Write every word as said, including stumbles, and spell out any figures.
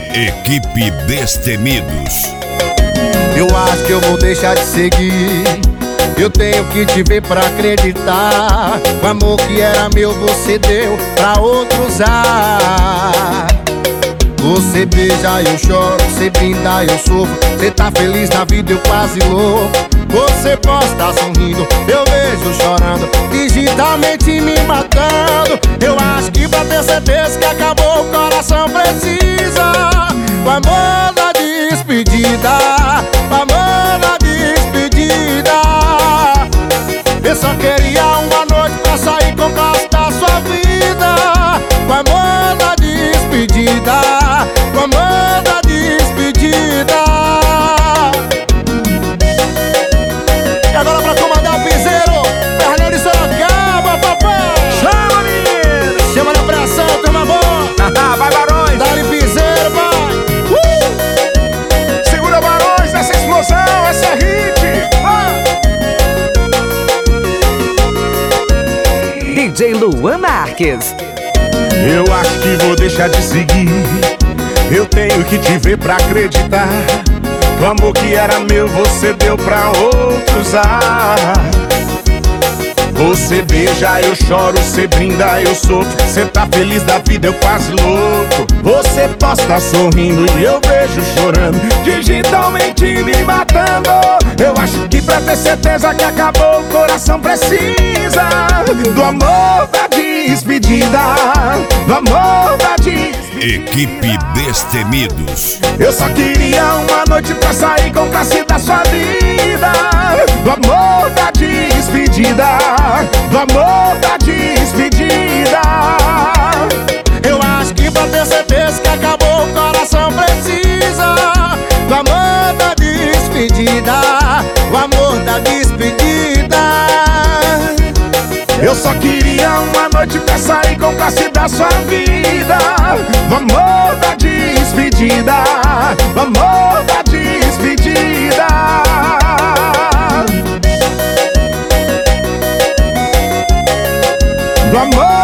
Equipe Destemidos. Eu acho que eu vou deixar de seguir. Eu tenho que te ver pra acreditar. O amor que era meu você deu pra outro usar. Você beija, eu choro, você brinda, eu sofro. Você tá feliz na vida, eu quase louco. Você posta sorrindo, eu vejo chorando, digitalmente me matando. Eu acho que pra ter certeza que acabou, o coração precisa o amor da despedida, o amor da despedida. Eu só queria uma noite pra sair com o gosto da sua vida. O amor da despedida, o amor da despedida. E agora pra comandar o piseiro, Fernando de Sorocaba, papai. Chama, menino! Chama na pressão, turma boa. Vai, Barões! Dá-lhe piseiro, vai. Uh! Segura, Barões, essa explosão, essa é hit! Vai! D J Luan Marques. Eu acho que vou deixar de seguir. Eu tenho que te ver pra acreditar. O amor que era meu você deu pra outros usar. Você beija, eu choro, você brinda, eu sofro. Você tá feliz da vida, eu quase louco. Você posta sorrindo e eu vejo chorando, digitalmente me matando. Eu acho que pra ter certeza que acabou, o coração precisa do amor da despedida, do amor da despedida. Equipe Destemidos. Eu só queria uma noite pra sair com classe da sua vida. Do amor da despedida, do amor da despedida. Eu acho que pra ter certeza que acabou, o coração precisa do amor da despedida, o amor da despedida. Eu só queria uma noite pra sair com classe da sua vida. Do amor da despedida, do amor da despedida. Do amor